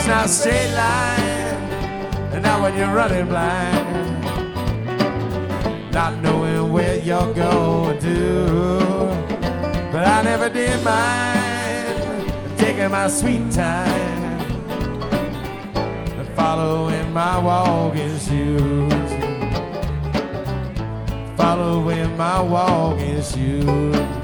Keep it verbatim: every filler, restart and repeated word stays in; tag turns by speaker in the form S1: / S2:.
S1: It's not a straight line, and not when you're running blind, not knowing where you're going to. But I never did mind taking my sweet time and following my walking shoes, following my walking shoes.